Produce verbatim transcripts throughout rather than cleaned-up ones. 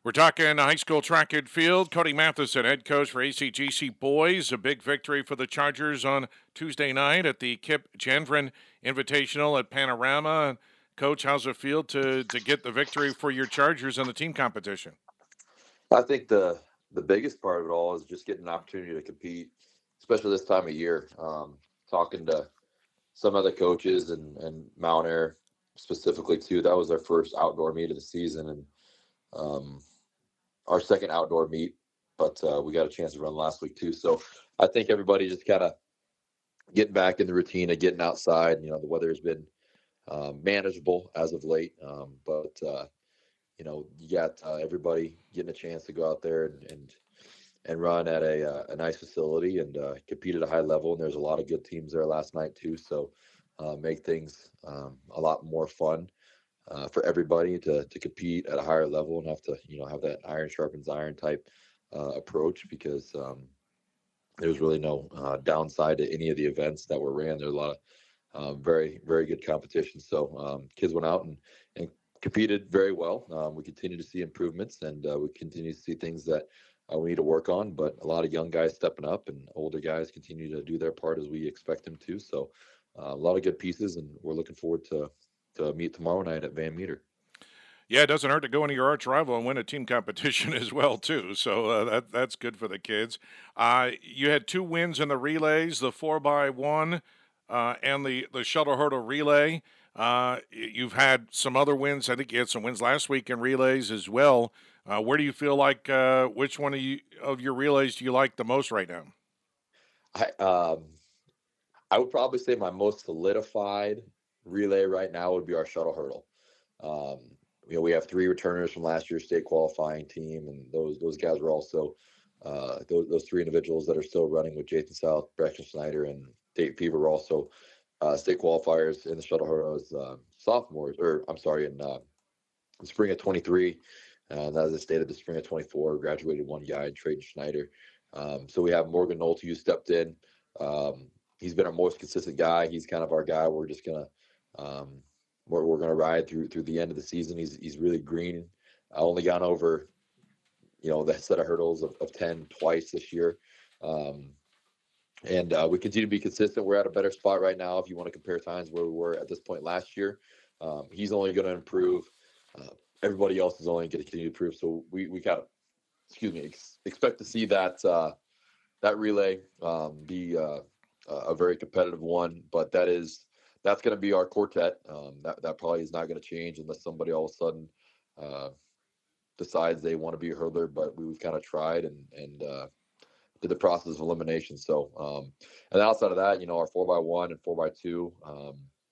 We're talking high school track and field. Cody Matheson, head coach for A C G C Boys. A big victory for the Chargers on Tuesday night at the Kip Janvrin Invitational at Panorama. Coach, how's it feel to, to get the victory for your Chargers in the team competition? I think the the biggest part of it all is just getting an opportunity to compete, especially this time of year. Um, talking to some other coaches and, and Mount Air specifically too. That was our first outdoor meet of the season and um, our second outdoor meet, but uh, we got a chance to run last week too. So I think everybody just kind of getting back in the routine of getting outside. You know, the weather has been um, manageable as of late, um, but uh, you know, you got uh, everybody getting a chance to go out there and and, and run at a, uh, a nice facility and uh, compete at a high level. And there's a lot of good teams there last night too, so uh, make things um, a lot more fun uh, for everybody to to compete at a higher level and have to you know have that iron sharpens iron type uh, approach because um, there's really no uh, downside to any of the events that were ran. There's a lot of uh, very, very good competition. So um, kids went out and, and competed very well. Um, we continue to see improvements and uh, we continue to see things that uh, we need to work on. But a lot of young guys stepping up and older guys continue to do their part as we expect them to. So uh, a lot of good pieces, and we're looking forward to to meet tomorrow night at Van Meter. Yeah, it doesn't hurt to go into your arch rival and win a team competition as well, too. So uh, that that's good for the kids. Uh, you had two wins in the relays, the four by one uh, and the the shuttle hurdle relay. Uh, you've had some other wins. I think you had some wins last week in relays as well. Uh, where do you feel like uh, which one of you of your relays do you like the most right now? I um, I would probably say my most solidified relay right now would be our shuttle hurdle. Um, you know, we have three returners from last year's state qualifying team, and those those guys were also uh, those those three individuals that are still running with Jason South, Braxton Snyder, and Dave Fever were also uh, state qualifiers in the shuttle hurdle as uh, sophomores, or I'm sorry, in uh, the spring of twenty-three. Uh, that was the state of the spring of twenty-four. Graduated one guy, Trayton Schneider. Um, so we have Morgan Nolte who stepped in. Um, he's been our most consistent guy. He's kind of our guy. We're just gonna um, we're, we're gonna ride through through the end of the season. He's he's really green. I only gone over you know the set of hurdles of, of ten twice this year. Um, and uh, we continue to be consistent. We're at a better spot right now if you want to compare times where we were at this point last year. Um, he's only going to improve. Uh, everybody else is only going to continue to improve. So we we kind of excuse me ex- expect to see that uh, that relay um, be uh, a very competitive one. But that is that's going to be our quartet. Um, that that probably is not going to change unless somebody all of a sudden uh, decides they want to be a hurdler. But we've kind of tried and and uh, did the process of elimination. So, um, and outside of that, you know, our four by one and four by two, um,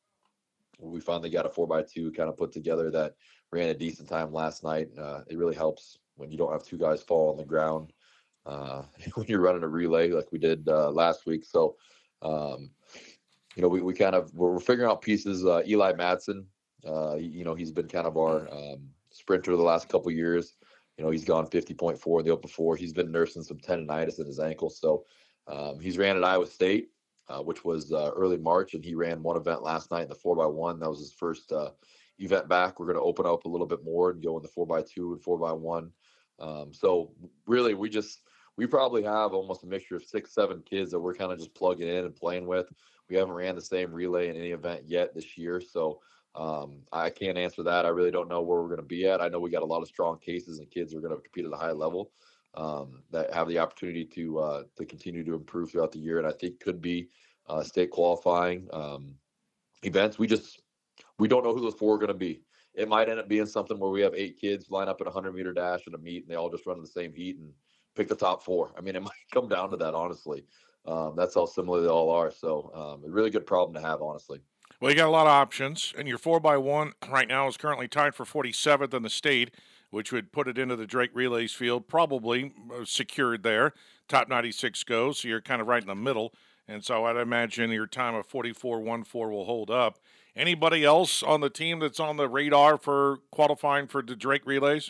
we finally got a four by two kind of put together that ran a decent time last night. Uh, it really helps when you don't have two guys fall on the ground uh, when you're running a relay like we did uh, last week. So, um, you know, we, we kind of we're, we're figuring out pieces. Uh, Eli Madsen, uh, you know, he's been kind of our um, sprinter the last couple years. You know, he's gone fifty point four in the open four. He's been nursing some tendonitis in his ankle. So um, he's ran at Iowa State, uh, which was uh, early March, and he ran one event last night in the four by one. That was his first uh, event back. We're going to open up a little bit more and go in the four by two and four by one. Um, so really, we just we probably have almost a mixture of six, seven kids that we're kind of just plugging in and playing with. We haven't ran the same relay in any event yet this year, so um, I can't answer that. I really don't know where we're going to be at. I know we got a lot of strong cases and kids who are going to compete at a high level um, that have the opportunity to uh, to continue to improve throughout the year, and I think could be uh, state qualifying um, events. We just we don't know who those four are going to be. It might end up being something where we have eight kids line up at a hundred meter dash at a meet, and they all just run in the same heat and pick the top four. I mean, it might come down to that, honestly. Um, that's how similar they all are. So, um, a really good problem to have, honestly. Well, you got a lot of options, and your four by one right now is currently tied for forty-seventh in the state, which would put it into the Drake Relays field, probably uh, secured there. Top ninety-six goes, so you're kind of right in the middle. And so I'd imagine your time of forty-four one four will hold up. Anybody else on the team that's on the radar for qualifying for the Drake Relays?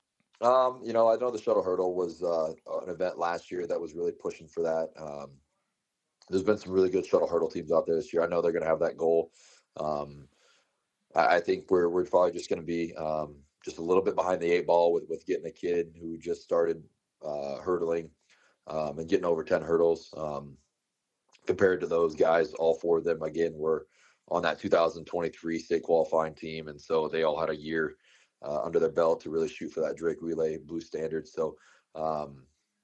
Um, you know, I know the shuttle hurdle was uh, an event last year that was really pushing for that. Um, there's been some really good shuttle hurdle teams out there this year. I know they're going to have that goal. Um, I, I think we're we're probably just going to be um, just a little bit behind the eight ball with, with getting a kid who just started uh, hurdling um, and getting over ten hurdles. Um, compared to those guys, all four of them, again, were on that two thousand twenty-three state qualifying team. And so they all had a year uh, under their belt to really shoot for that Drake Relay Blue Standard. So um,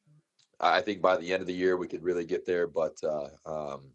I think by the end of the year, we could really get there. But uh, um,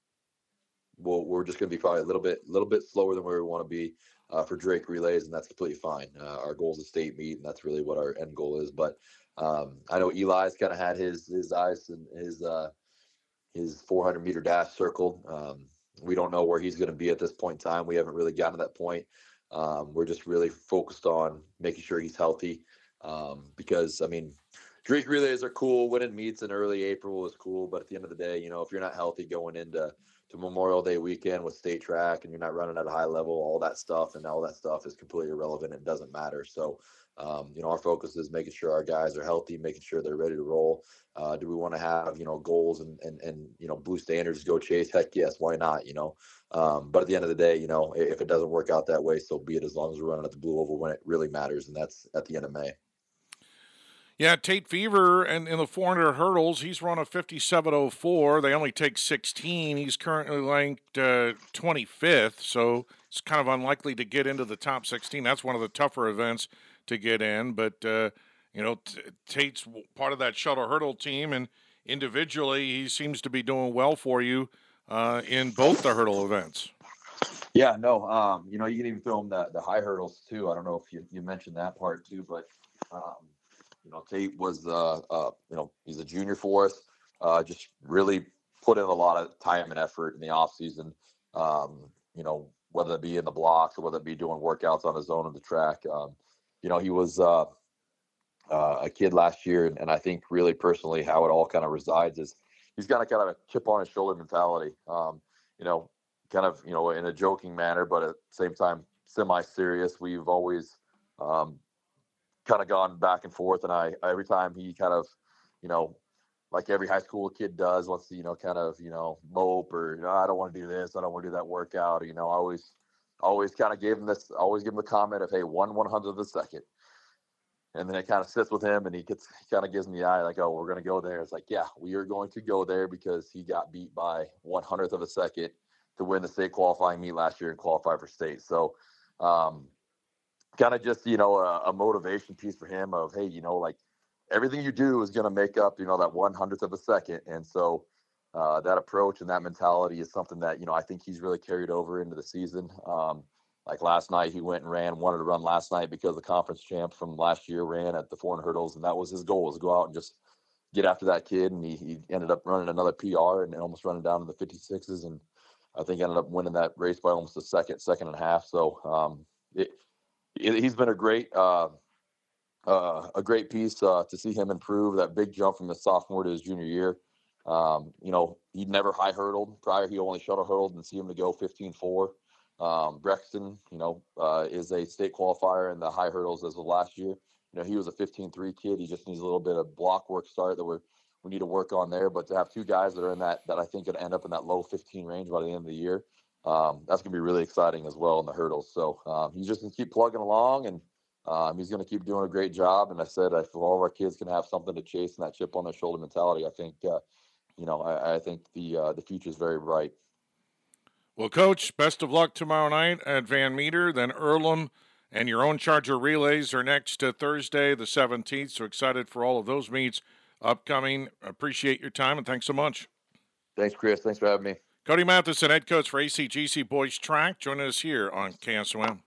we'll, we're just going to be probably a little bit, little bit slower than where we want to be uh, for Drake relays, and that's completely fine. Uh, our goal is a state meet, and that's really what our end goal is. But um, I know Eli's kind of had his his eyes and his uh, his four hundred meter dash circled. Um, we don't know where he's going to be at this point in time. We haven't really gotten to that point. Um, we're just really focused on making sure he's healthy um, because, I mean, Drake relays are cool. Winning meets in early April is cool, but at the end of the day, you know, if you're not healthy going into to Memorial Day weekend with state track and you're not running at a high level, all that stuff and all that stuff is completely irrelevant. It doesn't matter. So, um, you know, our focus is making sure our guys are healthy, making sure they're ready to roll. Uh, do we want to have, you know, goals and, and, and, you know, blue standards to go chase? Heck yes. Why not? You know, um, but at the end of the day, you know, if it doesn't work out that way, so be it, as long as we're running at the Blue Oval when it really matters. And that's at the end of May. Yeah, Tate Fever, and in the four hundred hurdles, he's run a fifty-seven oh four. They only take sixteen. He's currently ranked uh, twenty-fifth, so it's kind of unlikely to get into the top sixteen. That's one of the tougher events to get in. But, uh, you know, T- Tate's part of that shuttle hurdle team, and individually, he seems to be doing well for you uh, in both the hurdle events. Yeah, no, um, you know, you can even throw him the, the high hurdles, too. I don't know if you, you mentioned that part, too, but um, you know, Tate was, uh, uh, you know, he's a junior for us. Uh, just really put in a lot of time and effort in the off season. Um, you know, whether it be in the blocks or whether it be doing workouts on his own on the track. Um, you know, he was uh, uh, a kid last year, and, and I think really personally how it all kind of resides is he's got a kind of a chip on his shoulder mentality. Um, you know, kind of you know in a joking manner, but at the same time semi-serious. We've always um, kind of gone back and forth, and I every time he kind of, you know, like every high school kid does, wants to, you know, kind of, you know, mope or, you know, I don't want to do this, I don't want to do that workout. Or, you know, I always, always kind of gave him this, always give him the comment of, hey, one one hundredth of a second, and then it kind of sits with him, and he gets, he kind of gives me the eye, like, oh, we're gonna go there. It's like, yeah, we are going to go there because he got beat by one hundredth of a second to win the state qualifying meet last year and qualify for state. So, um, kind of just, you know, a, a motivation piece for him of, hey, you know, like everything you do is going to make up, you know, that one hundredth of a second. And so uh, that approach and that mentality is something that, you know, I think he's really carried over into the season. Um, like last night, he went and ran, wanted to run last night because the conference champ from last year ran at the four hundred hurdles. And that was his goal, was to go out and just get after that kid. And he, he ended up running another P R and almost running down to the fifty-sixes. And I think ended up winning that race by almost a second, second and a half. So um, it, he's been a great, uh, uh, a great piece uh, to see him improve that big jump from his sophomore to his junior year. Um, you know, he'd never high hurdled prior. He only shuttle hurdled, and see him to go fifteen four. Um, Brexton, you know, uh, is a state qualifier in the high hurdles as of last year. You know, he was a fifteen three kid. He just needs a little bit of block work start that we're, we need to work on there. But to have two guys that are in that, that I think could end up in that low fifteen range by the end of the year, Um, that's going to be really exciting as well in the hurdles. So um, he's just going to keep plugging along, and um, he's going to keep doing a great job. And I said, if all of our kids can have something to chase and that chip on their shoulder mentality, I think, uh, you know, I, I think the uh, the future is very bright. Well, Coach, best of luck tomorrow night at Van Meter. Then Earlham and your own Charger relays are next to Thursday, the seventeenth. So excited for all of those meets upcoming. Appreciate your time, and thanks so much. Thanks, Chris. Thanks for having me. Cody Matheson, head coach for A C G C Boys Track, joining us here on K S O M.